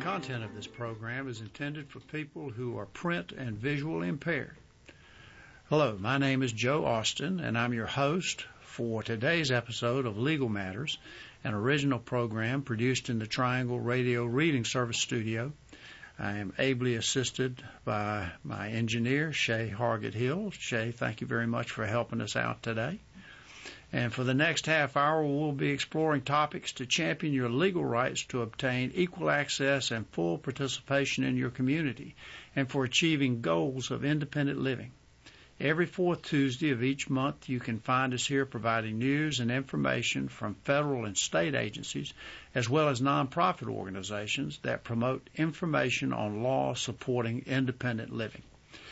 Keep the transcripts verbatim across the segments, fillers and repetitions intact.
content of this program is intended for people who are print and visually impaired. Hello, my name is Joe Austin, and I'm your host for today's episode of Legal Matters, an original program produced in the Triangle Radio Reading Service studio. I am ably assisted by my engineer, Shay Hargett-Hill. Shay, thank you very much for helping us out today. And for the next half hour, we'll be exploring topics to champion your legal rights to obtain equal access and full participation in your community, and for achieving goals of independent living. Every fourth Tuesday of each month, you can find us here providing news and information from federal and state agencies, as well as nonprofit organizations that promote information on law supporting independent living.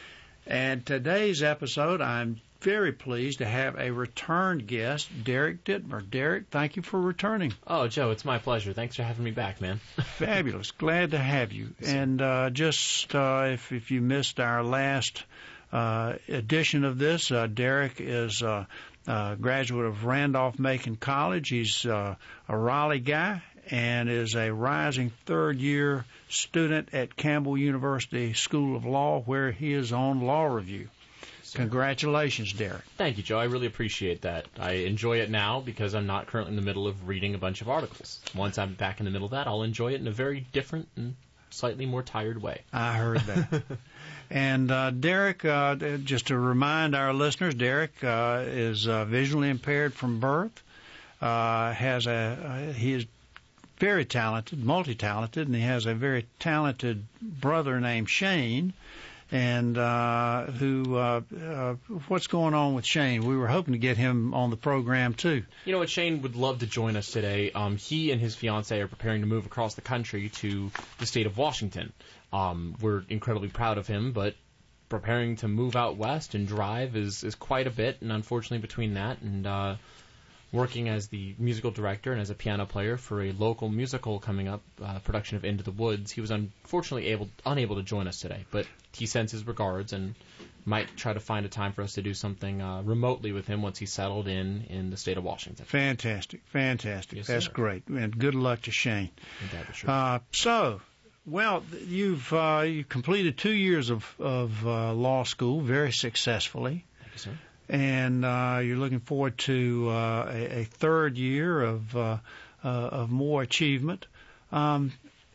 And today's episode, I'm very pleased to have a returned guest, Derek Dittmer. Derek, thank you for returning. Oh, Joe, it's my pleasure. Thanks for having me back, man. Fabulous. Glad to have you. And uh, just uh, if, if you missed our last uh, edition of this, uh, Derek is uh, a graduate of Randolph-Macon College. He's uh, a Raleigh guy and is a rising third-year student at Campbell University School of Law, where he is on law review. Congratulations, Derek. Thank you, Joe. I really appreciate that. I enjoy it now because I'm not currently in the middle of reading a bunch of articles. Once I'm back in the middle of that, I'll enjoy it in a very different and slightly more tired way. I heard that. And uh, Derek, uh, just to remind our listeners, Derek uh, is uh, visually impaired from birth. Uh, has a uh, he is very talented, multi-talented, and he has a very talented brother named Shane. And uh, who? Uh, uh, what's going on with Shane? We were hoping to get him on the program too. You know what? Shane would love to join us today. Um, he and his fiancée are preparing to move across the country to the state of Washington. Um, we're incredibly proud of him, but preparing to move out west and drive is is quite a bit. And unfortunately, between that and uh, working as the musical director and as a piano player for a local musical coming up, uh, production of Into the Woods, he was unfortunately able unable to join us today. But he sends his regards and might try to find a time for us to do something uh, remotely with him once he's settled in in the state of Washington. Fantastic, fantastic. Yes, That's sir. great, and good luck to Shane. Sure. Uh, so, well, you've uh, you completed two years of of uh, law school very successfully. Thank you, sir. And uh, you're looking forward to uh, a, a third year of uh, uh, of more achievement. Um,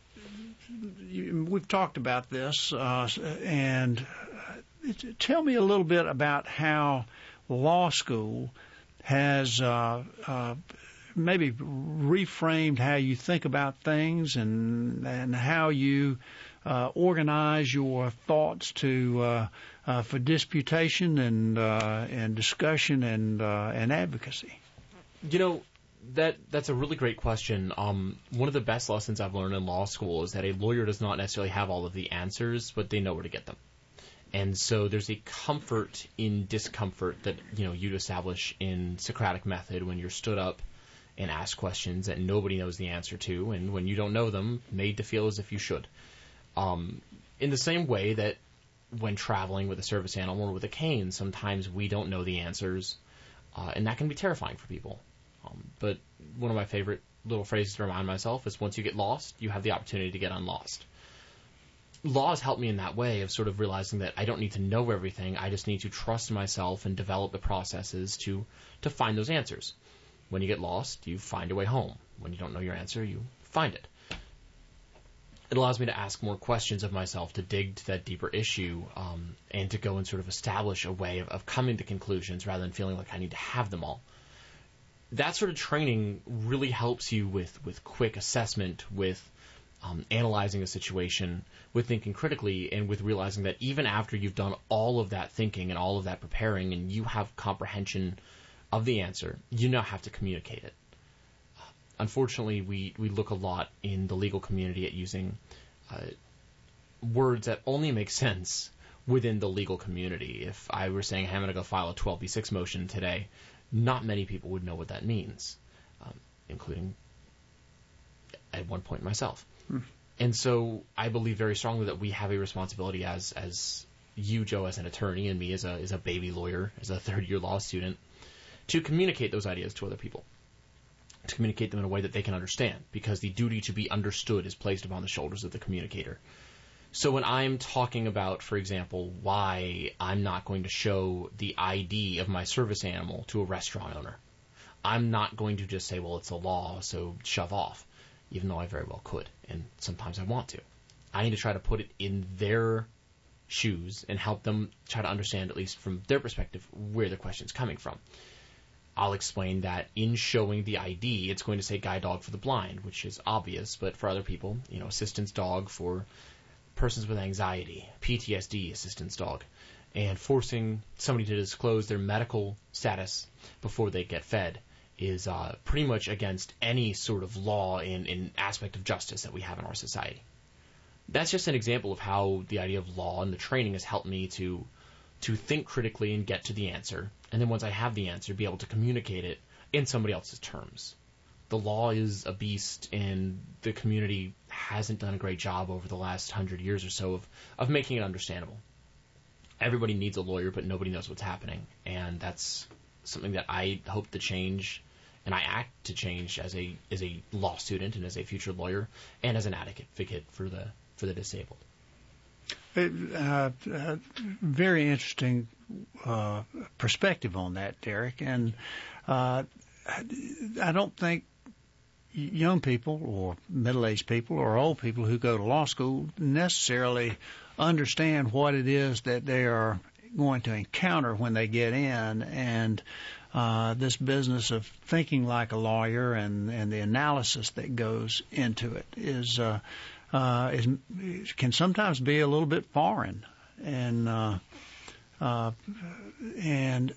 you, we've talked about this, uh, and tell me a little bit about how law school has uh, uh, maybe reframed how you think about things and and how you uh, organize your thoughts to uh, uh, for disputation and uh, and discussion and uh, and advocacy. You know, that that's a really great question. Um, one of the best lessons I've learned in law school is that a lawyer does not necessarily have all of the answers, but they know where to get them. And so there's a comfort in discomfort that, you know, you'd establish in Socratic method when you're stood up and asked questions that nobody knows the answer to, and when you don't know them, made to feel as if you should. Um, in the same way that when traveling with a service animal or with a cane, sometimes we don't know the answers, uh, and that can be terrifying for people. Um, but one of my favorite little phrases to remind myself is once you get lost, you have the opportunity to get unlost. Law has helped me in that way of sort of realizing that I don't need to know everything, I just need to trust myself and develop the processes to, to find those answers. When you get lost, you find a way home. When you don't know your answer, you find it. It allows me to ask more questions of myself, to dig to that deeper issue, um, and to go and sort of establish a way of, of coming to conclusions rather than feeling like I need to have them all. That sort of training really helps you with, with quick assessment, with um, analyzing a situation, with thinking critically, and with realizing that even after you've done all of that thinking and all of that preparing and you have comprehension of the answer, you now have to communicate it. Unfortunately, we, we look a lot in the legal community at using uh, words that only make sense within the legal community. If I were saying, hey, I'm going to go file a twelve B six motion today, not many people would know what that means, um, including at one point myself. Hmm. And so I believe very strongly that we have a responsibility as as you, Joe, as an attorney, and me as a as a baby lawyer, as a third-year law student, to communicate those ideas to other people. to communicate them in a way that they can understand, because the duty to be understood is placed upon the shoulders of the communicator. So when I'm talking about, for example, why I'm not going to show the I D of my service animal to a restaurant owner, I'm not going to just say, well, it's a law, so shove off, even though I very well could, and sometimes I want to. I need to try to put it in their shoes and help them try to understand, at least from their perspective, where the question's coming from. I'll explain that in showing the I D, it's going to say guide dog for the blind, which is obvious, but for other people, you know, assistance dog for persons with anxiety, P T S D assistance dog, and forcing somebody to disclose their medical status before they get fed is uh, pretty much against any sort of law in, in aspect of justice that we have in our society. That's just an example of how the idea of law and the training has helped me to to think critically and get to the answer, and then once I have the answer, be able to communicate it in somebody else's terms. The law is a beast, and the community hasn't done a great job over the last hundred years or so of, of making it understandable. Everybody needs a lawyer, but nobody knows what's happening, and that's something that I hope to change, and I act to change as a as a law student and as a future lawyer and as an advocate for the for the disabled. Uh, uh, very interesting uh, perspective on that, Derek, and uh, I don't think young people or middle-aged people or old people who go to law school necessarily understand what it is that they are going to encounter when they get in, and uh, this business of thinking like a lawyer and, and the analysis that goes into it is, uh, uh, is can sometimes be a little bit foreign, and uh, uh, and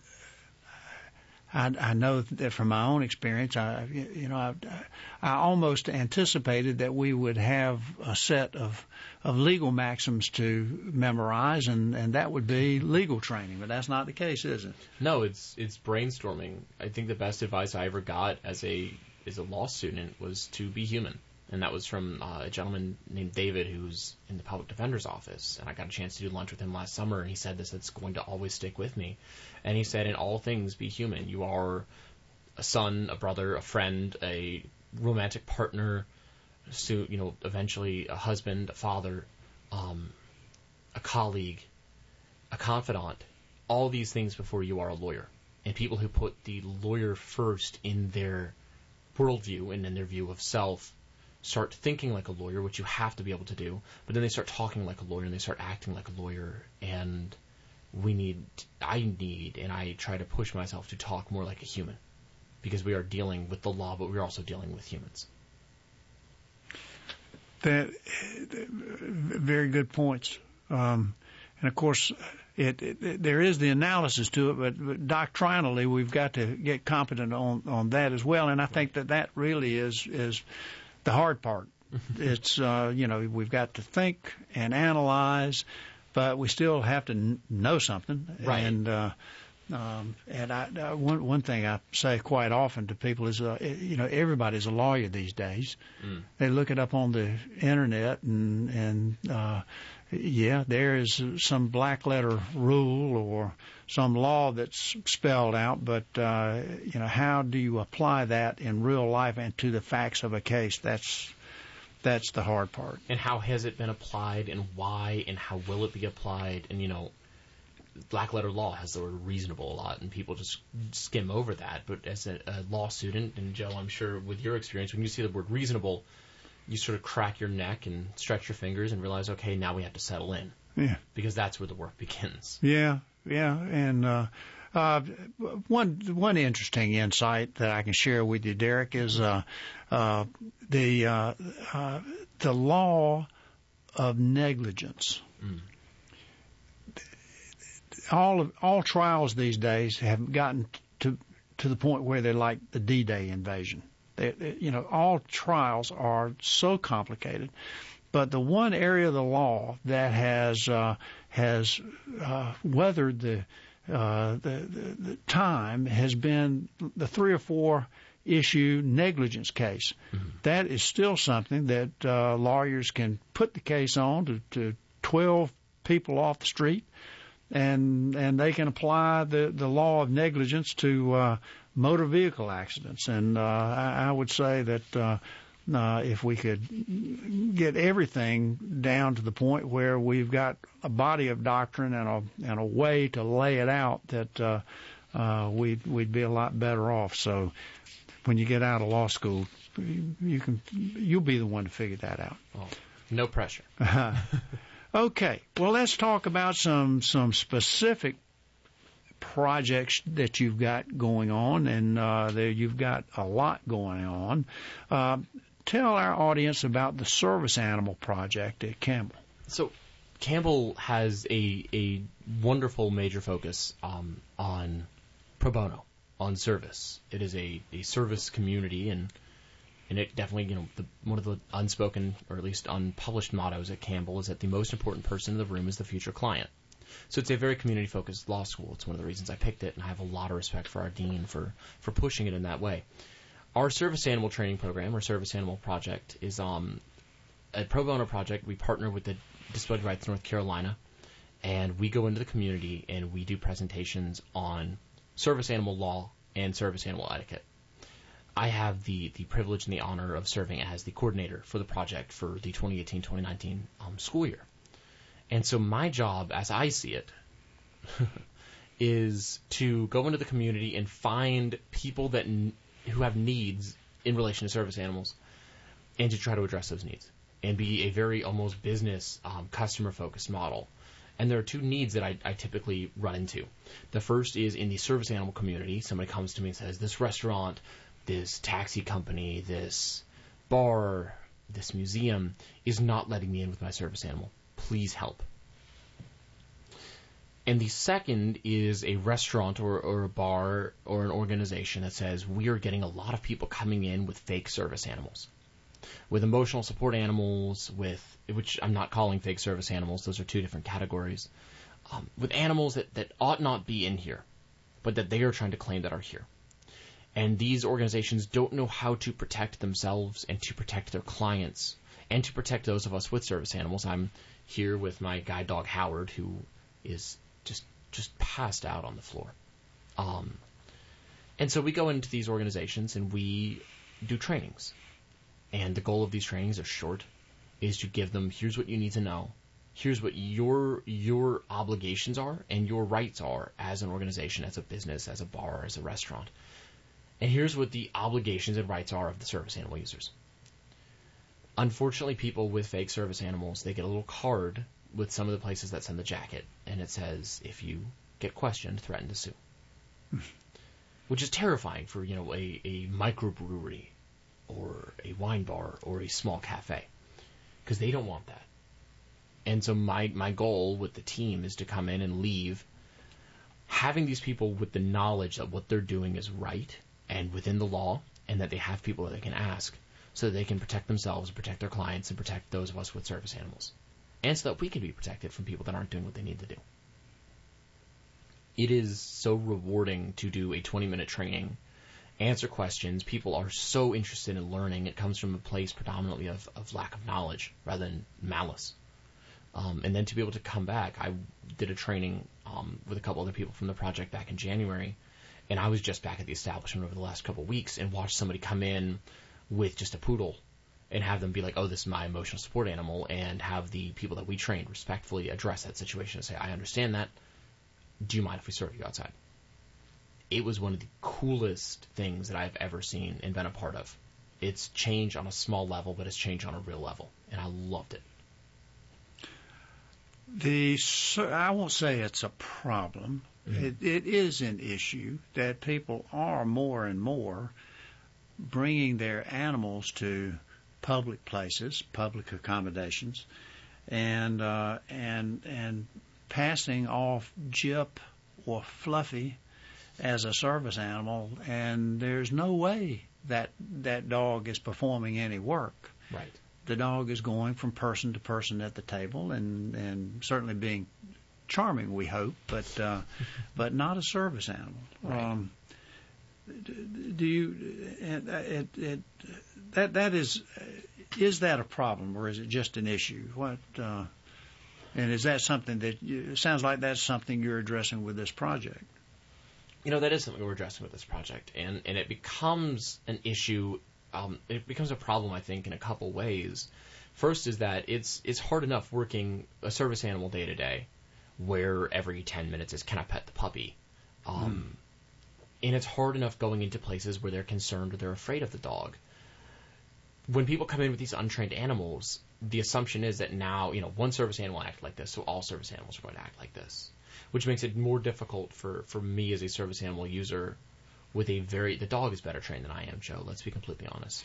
I, I know that from my own experience, I, you know, I, I almost anticipated that we would have a set of, of legal maxims to memorize, and, and that would be legal training. But that's not the case, is it? No, it's it's brainstorming. I think the best advice I ever got as a as a law student was to be human, and that was from uh, a gentleman named David who's in the public defender's office. And I got a chance to do lunch with him last summer, and he said this, it's going to always stick with me. And he said, in all things, be human. You are a son, a brother, a friend, a romantic partner, so, you know, eventually a husband, a father, um, a colleague, a confidant, all these things before you are a lawyer. And people who put the lawyer first in their worldview and in their view of self start thinking like a lawyer, which you have to be able to do, but then they start talking like a lawyer and they start acting like a lawyer, and we need, I need, and I try to push myself to talk more like a human, because we are dealing with the law, but we're also dealing with humans. That, very good points. Um, and of course, it, it, there is the analysis to it, but, but doctrinally, we've got to get competent on, on that as well. And I think that that really is, is the hard part. It's, uh, you know, we've got to think and analyze, but we still have to n- know something. Right. And, uh, um, and I, uh, one, one thing I say quite often to people is, uh, you know, everybody's a lawyer these days. Mm. They look it up on the internet, and, and, uh, yeah, there is some black letter rule or some law that's spelled out, but, uh, you know, how do you apply that in real life and to the facts of a case? That's, that's the hard part. And how has it been applied, and why, and how will it be applied? And, you know, black letter law has the word reasonable a lot, and people just skim over that. But as a, a law student, and Joe, I'm sure with your experience, when you see the word reasonable, you sort of crack your neck and stretch your fingers and realize, okay, now we have to settle in. Yeah. Because that's where the work begins. Yeah, yeah. And uh, uh, one one interesting insight that I can share with you, Derek, is uh, uh, the uh, uh, the law of negligence. Mm. All of, all trials these days have gotten to to the point where they're like the D-Day invasion. They, they, you know, all trials are so complicated, but the one area of the law that has uh, has uh, weathered the, uh, the, the the time has been the three or four issue negligence case. Mm-hmm. That is still something that uh, lawyers can put the case on to, to twelve people off the street, and and they can apply the, the law of negligence to uh, motor vehicle accidents. And uh, I, I would say that uh, uh, if we could get everything down to the point where we've got a body of doctrine and a and a way to lay it out, that uh, uh, we'd we'd be a lot better off. So when you get out of law school, you, you can you'll be the one to figure that out. Oh, no pressure. Okay, well, let's talk about some some specific projects that you've got going on, and uh, there you've got a lot going on. Uh, tell our audience about the Service Animal Project at Campbell. So Campbell has a a wonderful major focus um, on pro bono, on service. It is a, a service community, and and it definitely, you know, the, one of the unspoken, or at least unpublished mottos at Campbell is that the most important person in the room is the future client. So it's a very community-focused law school. It's one of the reasons I picked it, and I have a lot of respect for our dean for, for pushing it in that way. Our service animal training program, or Service Animal Project, is um, a pro bono project. We partner with the Disability Rights North Carolina, and we go into the community and we do presentations on service animal law and service animal etiquette. I have the, the privilege and the honor of serving as the coordinator for the project for the twenty eighteen twenty nineteen um, school year. And so my job, as I see it, is to go into the community and find people that n- who have needs in relation to service animals, and to try to address those needs, and be a very almost business, um, customer-focused model. And there are two needs that I, I typically run into. The first is in the service animal community. Somebody comes to me and says, this restaurant, this taxi company, this bar, this museum is not letting me in with my service animal. Please help. And the second is a restaurant or, or a bar or an organization that says, we are getting a lot of people coming in with fake service animals, with emotional support animals, with, which I'm not calling fake service animals, those are two different categories, um, with animals that, that ought not be in here, but that they are trying to claim that are here. And these organizations don't know how to protect themselves and to protect their clients and to protect those of us with service animals. I'm here with my guide dog Howard, who is just just passed out on the floor. Um, and so we go into these organizations and we do trainings. And the goal of these trainings are short, is to give them, here's what you need to know. Here's what your your obligations are and your rights are as an organization, as a business, as a bar, as a restaurant. And here's what the obligations and rights are of the service animal users. Unfortunately, people with fake service animals, they get a little card with some of the places that send the jacket, and it says, if you get questioned, threaten to sue. Which is terrifying for, you know, a, a microbrewery or a wine bar or a small cafe, because they don't want that. And so my, my goal with the team is to come in and leave having these people with the knowledge that what they're doing is right and within the law, and that they have people that they can ask so that they can protect themselves, protect their clients, and protect those of us with service animals. And so that we can be protected from people that aren't doing what they need to do. It is so rewarding to do a twenty-minute training, answer questions. People are so interested in learning. It comes from a place predominantly of, of lack of knowledge rather than malice. Um, and then to be able to come back, I did a training um, with a couple other people from the project back in January, and I was just back at the establishment over the last couple of weeks and watched somebody come in with just a poodle and have them be like, oh, this is my emotional support animal, and have the people that we trained respectfully address that situation and say, I understand that. Do you mind if we serve you outside? It was one of the coolest things that I've ever seen and been a part of. It's change on a small level, but it's change on a real level, and I loved it. The I won't say it's a problem. Mm-hmm. It, it is an issue that people are more and more bringing their animals to public places, public accommodations, and uh, and and passing off Jip or Fluffy as a service animal, and there's no way that that dog is performing any work. Right. The dog is going from person to person at the table, and, and certainly being charming, we hope, but uh, but not a service animal. Right. Um, do you it, it, it, that that is is that a problem, or is it just an issue? What uh, and is that something that you, it sounds like that's something you're addressing with this project? You know, that is something we're addressing with this project, and, and it becomes an issue, um, it becomes a problem, I think, in a couple ways. First is that it's it's hard enough working a service animal day to day, where every ten minutes is, can I pet the puppy? Um, mm. And it's hard enough going into places where they're concerned or they're afraid of the dog. When people come in with these untrained animals, the assumption is that now, you know, one service animal acted like this, so all service animals are going to act like this, which makes it more difficult for, for me as a service animal user with a very, the dog is better trained than I am, Joe, let's be completely honest.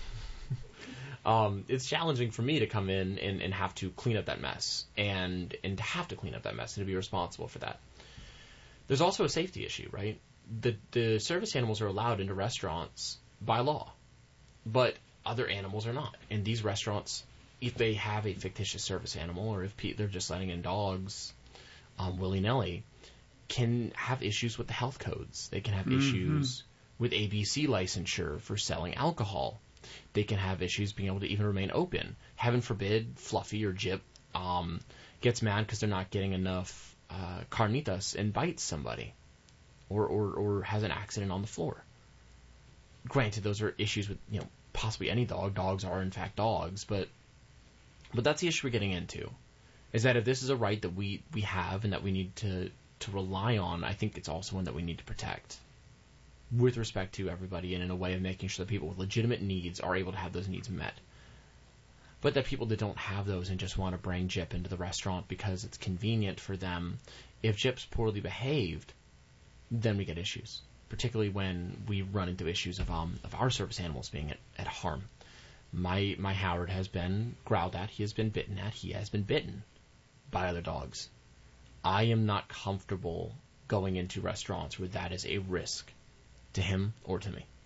um, it's challenging for me to come in and, and have to clean up that mess, and, and to have to clean up that mess and to be responsible for that. There's also a safety issue, right? The, the service animals are allowed into restaurants by law, but other animals are not. And these restaurants, if they have a fictitious service animal, or if pe- they're just letting in dogs um, willy-nilly, can have issues with the health codes. They can have mm-hmm. issues with A B C licensure for selling alcohol. They can have issues being able to even remain open. Heaven forbid, Fluffy or Jip um, gets mad because they're not getting enough uh, carnitas and bites somebody, or, or, or has an accident on the floor. Granted, those are issues with, you know, possibly any dog. Dogs are, in fact, dogs, but but that's the issue we're getting into, is that if this is a right that we, we have and that we need to, to rely on, I think it's also one that we need to protect with respect to everybody and in a way of making sure that people with legitimate needs are able to have those needs met. But that people that don't have those and just want to bring Jip into the restaurant because it's convenient for them, if Jip's poorly behaved, then we get issues, particularly when we run into issues of um of our service animals being at, at harm. My my Howard has been growled at, he has been bitten at, he has been bitten by other dogs. I am not comfortable going into restaurants where that is a risk to him or to me.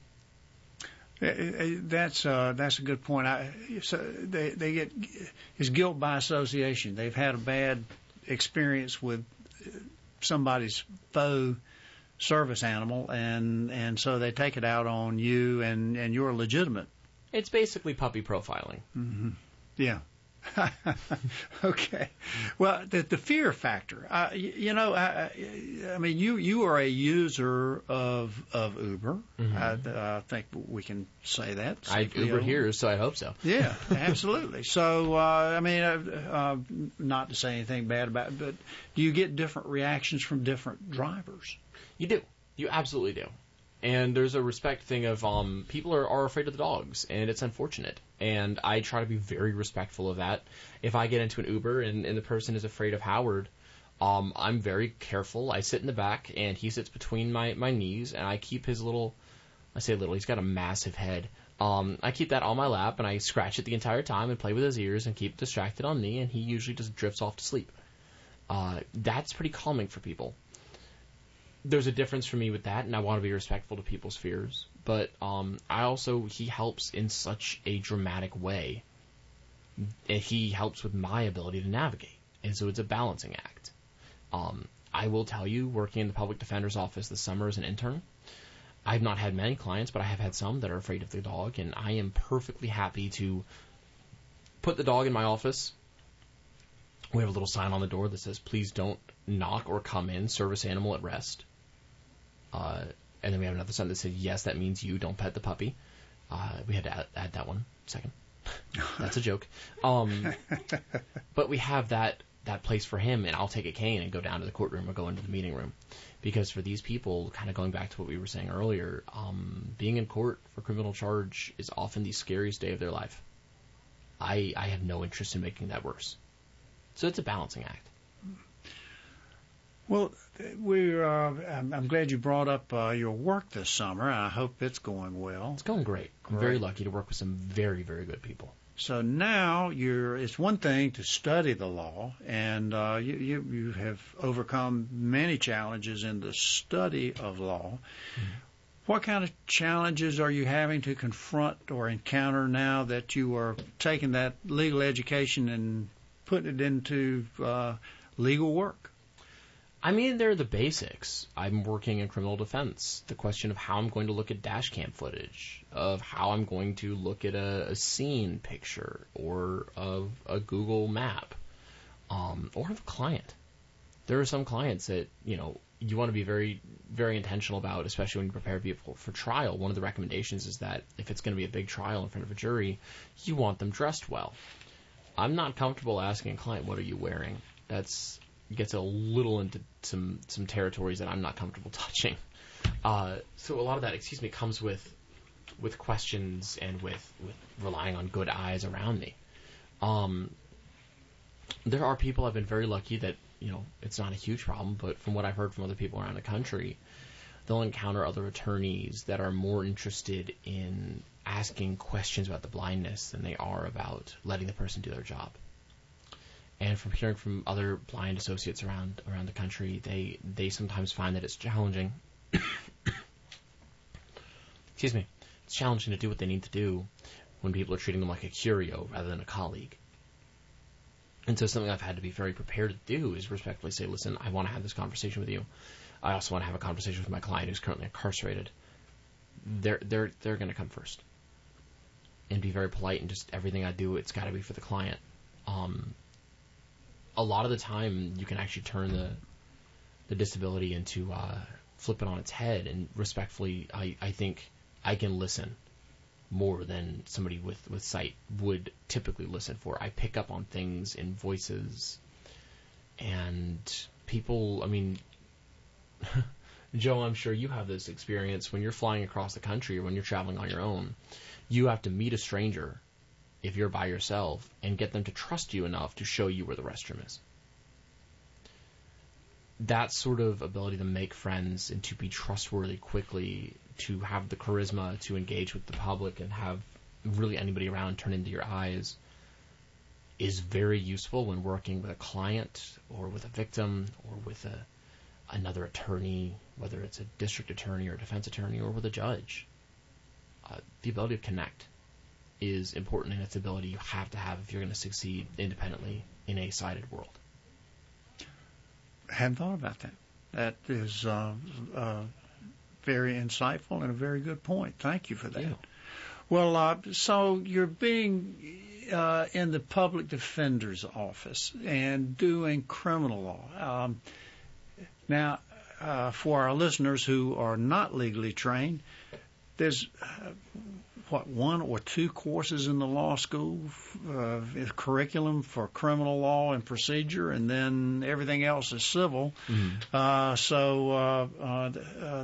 That's uh, that's a good point. I, so they they get it's guilt by association. They've had a bad experience with somebody's faux service animal, and and so they take it out on you, and and you're legitimate. It's basically puppy profiling. Mm-hmm. Yeah. Okay. Well, the, the fear factor. Uh, you, you know, I, I mean, you you are a user of of Uber. Mm-hmm. I, I think we can say that. I Uber here, so I hope so. Yeah, absolutely. So, uh, I mean, uh, uh, not to say anything bad about it, but do you get different reactions from different drivers? You do. You absolutely do. And there's a respect thing of um, people are, are afraid of the dogs, and it's unfortunate. And I try to be very respectful of that. If I get into an Uber and, and the person is afraid of Howard, um, I'm very careful. I sit in the back, and he sits between my, my knees, and I keep his little, I say little, he's got a massive head. Um, I keep that on my lap, and I scratch it the entire time and play with his ears and keep distracted on me, and he usually just drifts off to sleep. Uh, that's pretty calming for people. There's a difference for me with that, and I want to be respectful to people's fears. But um, I also, he helps in such a dramatic way. He helps with my ability to navigate. And so it's a balancing act. Um, I will tell you, working in the public defender's office this summer as an intern, I've not had many clients, but I have had some that are afraid of the dog, and I am perfectly happy to put the dog in my office. We have a little sign on the door that says, please don't knock or come in, service animal at rest. Uh, and then we have another sign that says, yes, that means you don't pet the puppy. Uh, we had to add, add that one second. That's a joke. Um, but we have that, that place for him, and I'll take a cane and go down to the courtroom or go into the meeting room. Because for these people, kind of going back to what we were saying earlier, um, being in court for criminal charge is often the scariest day of their life. I, I have no interest in making that worse. So it's a balancing act. Well, we're. Uh, I'm, I'm glad you brought up uh, your work this summer. I hope it's going well. It's going great. I'm great. Very lucky to work with some very, very good people. So now you're. It's one thing to study the law, and uh, you, you you have overcome many challenges in the study of law. Mm-hmm. What kind of challenges are you having to confront or encounter now that you are taking that legal education and putting it into uh, legal work? I mean, they're the basics. I'm working in criminal defense. The question of how I'm going to look at dash cam footage, of how I'm going to look at a, a scene picture, or of a Google map, um, or of a client. there are some clients that, you know, you want to be very, very intentional about, especially when you prepare people for trial. One of the recommendations is that if it's going to be a big trial in front of a jury, you want them dressed well. I'm not comfortable asking a client, what are you wearing? That's gets a little into some, some territories that I'm not comfortable touching. Uh, so a lot of that, excuse me, comes with with questions and with, with relying on good eyes around me. Um, there are people, I've been very lucky that, you know, it's not a huge problem, but from what I've heard from other people around the country, they'll encounter other attorneys that are more interested in asking questions about the blindness than they are about letting the person do their job. And from hearing from other blind associates around around the country, they, they sometimes find that it's challenging. Excuse me. It's challenging to do what they need to do when people are treating them like a curio rather than a colleague. And so something I've had to be very prepared to do is respectfully say, listen, I want to have this conversation with you. I also want to have a conversation with my client who's currently incarcerated. They're they're they're going to come first. And be very polite, and just everything I do, it's got to be for the client. Um, a lot of the time, you can actually turn the the disability into uh, flip it on its head. And respectfully, I, I think I can listen more than somebody with, with sight would typically listen for. I pick up on things in voices and people, I mean, Joe, I'm sure you have this experience when you're flying across the country or when you're traveling on your own. You have to meet a stranger if you're by yourself and get them to trust you enough to show you where the restroom is. That sort of ability to make friends and to be trustworthy quickly, to have the charisma to engage with the public and have really anybody around turn into your eyes is very useful when working with a client or with a victim or with a, another attorney, whether it's a district attorney or a defense attorney or with a judge. Uh, the ability to connect is important, and it's an ability you have to have if you're going to succeed independently in a sighted world. I hadn't thought about that. That is uh, uh, very insightful and a very good point. Thank you for that. Yeah. Well, uh, so you're being uh, in the public defender's office and doing criminal law. Um, now, uh, for our listeners who are not legally trained, there's uh, what, one or two courses in the law school, uh, curriculum for criminal law and procedure, and then everything else is civil. Mm-hmm. Uh, so uh, uh, uh,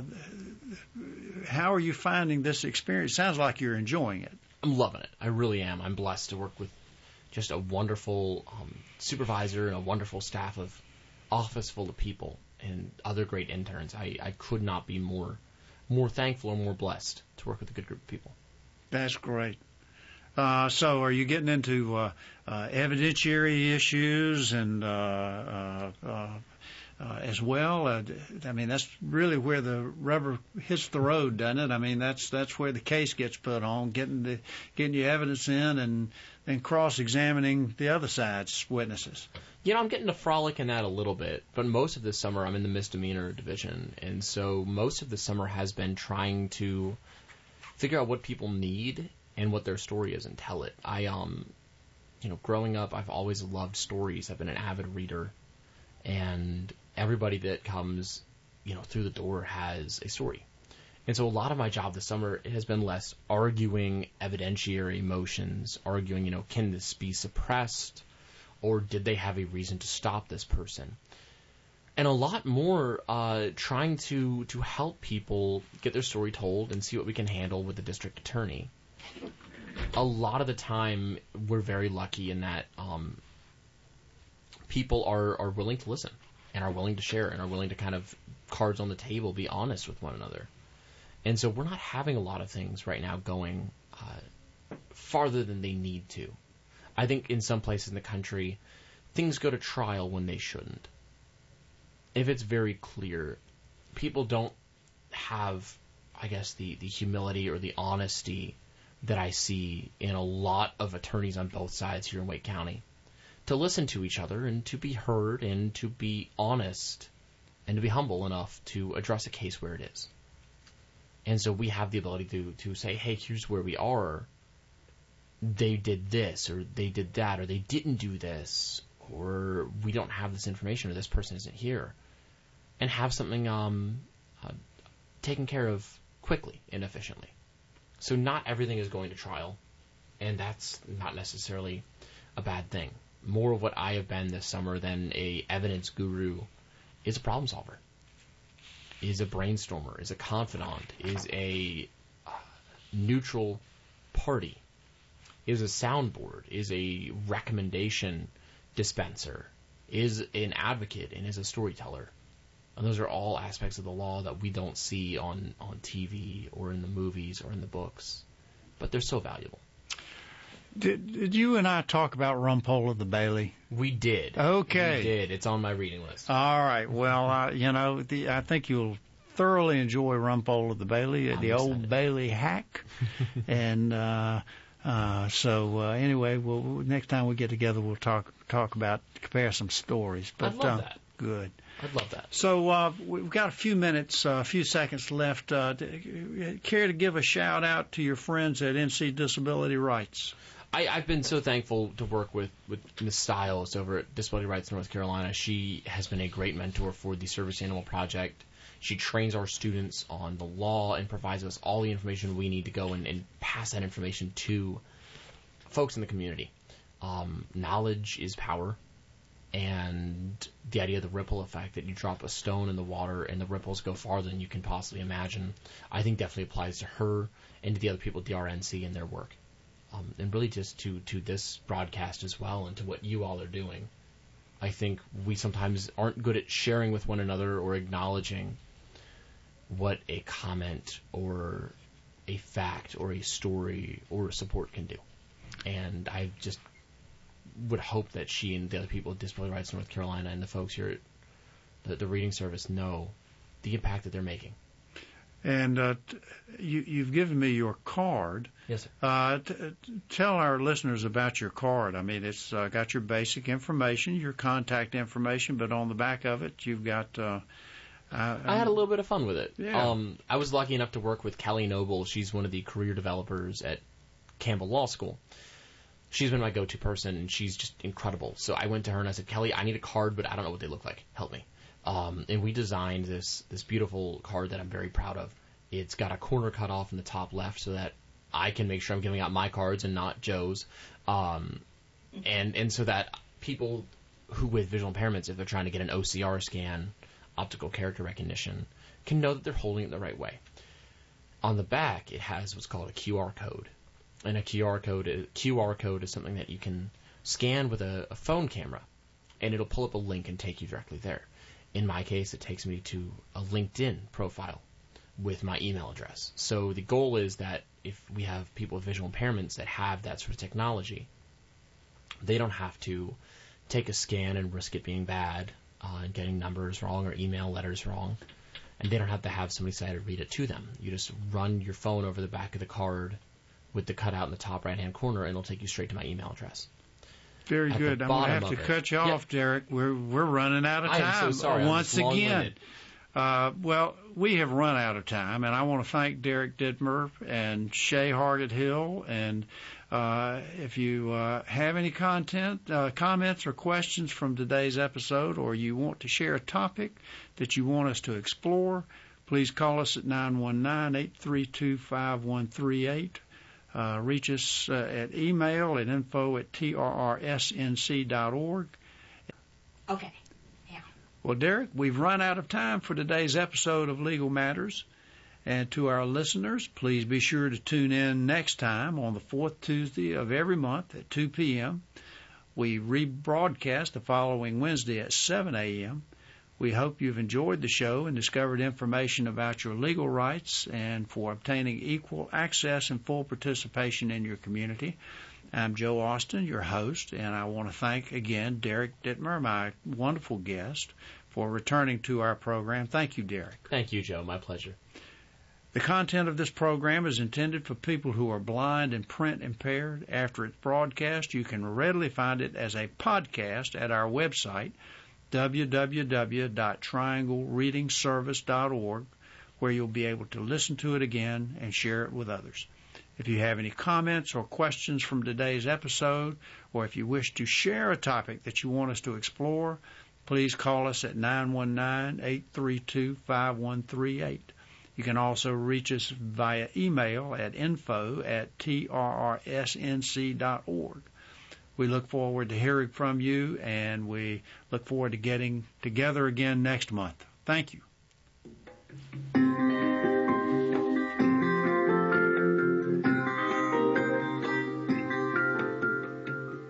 how are you finding this experience? Sounds like you're enjoying it. I'm loving it. I really am. I'm blessed to work with just a wonderful um, supervisor and a wonderful staff of office full of people and other great interns. I, I could not be more more thankful or more blessed to work with a good group of people. That's great. Uh, so are you getting into uh, uh, evidentiary issues and uh, uh, uh, uh, as well? Uh, I mean, that's really where the rubber hits the road, doesn't it? I mean, that's that's where the case gets put on, getting the getting your evidence in and then cross-examining the other side's witnesses. You know, I'm getting to frolic in that a little bit, but most of this summer I'm in the misdemeanor division, and so most of the summer has been trying to figure out what people need and what their story is and tell it. I, um, you know, growing up, I've always loved stories. I've been an avid reader, and everybody that comes, you know, through the door has a story. And so a lot of my job this summer has been less arguing evidentiary motions, arguing, you know, can this be suppressed, or did they have a reason to stop this person? And a lot more uh, trying to, to help people get their story told and see what we can handle with the district attorney. A lot of the time, we're very lucky in that um, people are, are willing to listen and are willing to share and are willing to kind of, cards on the table, be honest with one another. And so we're not having a lot of things right now going uh, farther than they need to. I think in some places in the country, things go to trial when they shouldn't. If it's very clear, people don't have, I guess, the, the humility or the honesty that I see in a lot of attorneys on both sides here in Wake County to listen to each other and to be heard and to be honest and to be humble enough to address a case where it is. And so we have the ability to, to say, hey, here's where we are. They did this, or they did that, or they didn't do this, or we don't have this information or this person isn't here, and have something um, uh, taken care of quickly and efficiently. So not everything is going to trial, and that's not necessarily a bad thing. More of what I have been this summer than a evidence guru is a problem solver, is a brainstormer, is a confidant, is a uh, neutral party, is a soundboard, is a recommendation dispenser, is an advocate, and is a storyteller. And those are all aspects of the law that we don't see on, on T V or in the movies or in the books, but they're so valuable. Did, did you and I talk about Rumpole of the Bailey? We did. Okay. We did. It's on my reading list. All right. Well, uh, you know, the, I think you'll thoroughly enjoy Rumpole of the Bailey, I'm the excited. old Bailey hack. and uh, uh, so, uh, anyway, we'll, next time we get together, we'll talk talk about, compare some stories. But, I'd love uh, that. Good. I'd love that. So uh, we've got a few minutes, uh, a few seconds left. Uh, to, care to give a shout out to your friends at N C Disability Rights? I, I've been so thankful to work with, with Miz Stiles over at Disability Rights North Carolina. She has been a great mentor for the Service Animal Project. She trains our students on the law and provides us all the information we need to go and, and pass that information to folks in the community. Um, knowledge is power. And the idea of the ripple effect, that you drop a stone in the water and the ripples go farther than you can possibly imagine, I think definitely applies to her and to the other people at the R N C and their work. Um, and really just to, to this broadcast as well and to what you all are doing. I think we sometimes aren't good at sharing with one another or acknowledging what a comment or a fact or a story or a support can do. And I just would hope that she and the other people at Disability Rights North Carolina and the folks here at the, the reading service know the impact that they're making. And uh, t- you, you've given me your card. Yes, sir. Uh, t- t- tell our listeners about your card. I mean, it's uh, got your basic information, your contact information, but on the back of it, you've got... Uh, uh, I had a little bit of fun with it. Yeah. Um, I was lucky enough to work with Kelly Noble. She's one of the career developers at Campbell Law School. She's been my go-to person, and she's just incredible. So I went to her and I said, Kelly, I need a card, but I don't know what they look like. Help me. Um, and we designed this this beautiful card that I'm very proud of. It's got a corner cut off in the top left so that I can make sure I'm giving out my cards and not Joe's. Um, and, and so that people who with visual impairments, if they're trying to get an O C R scan, optical character recognition, can know that they're holding it the right way. On the back, it has what's called a Q R code. And a Q R code is, Q R code is something that you can scan with a, a phone camera, and it'll pull up a link and take you directly there. In my case, it takes me to a LinkedIn profile with my email address. So the goal is that if we have people with visual impairments that have that sort of technology, they don't have to take a scan and risk it being bad uh, and getting numbers wrong or email letters wrong, and they don't have to have somebody say to read it to them. You just run your phone over the back of the card with the cutout in the top right-hand corner, and it'll take you straight to my email address. Very At good. the I'm going to bottom have to of it. cut you Yep. off, Derek. We're we're running out of time. I am so sorry. I'm once just again. long-winded. Uh, well, we have run out of time, and I want to thank Derek Dittmer and Shay Hargett Hill. And uh, if you uh, have any content, uh, comments, or questions from today's episode, or you want to share a topic that you want us to explore, please call us at nine one nine, eight three two, five one three eight. Uh, reach us uh, at email at info at t r r s n c dot org. Okay. Yeah. Well, Derek, we've run out of time for today's episode of Legal Matters. And to our listeners, please be sure to tune in next time on the fourth Tuesday of every month at two p.m. We rebroadcast the following Wednesday at seven a.m. We hope you've enjoyed the show and discovered information about your legal rights and for obtaining equal access and full participation in your community. I'm Joe Austin, your host, and I want to thank again Derek Dittmer, my wonderful guest, for returning to our program. Thank you, Derek. Thank you, Joe. My pleasure. The content of this program is intended for people who are blind and print impaired. After its broadcast, you can readily find it as a podcast at our website, w w w dot triangle reading service dot org, where you'll be able to listen to it again and share it with others. If you have any comments or questions from today's episode, or if you wish to share a topic that you want us to explore, please call us at nine one nine, eight three two, five one three eight. You can also reach us via email at info at t r r s n c dot org. We look forward to hearing from you, and we look forward to getting together again next month. Thank you.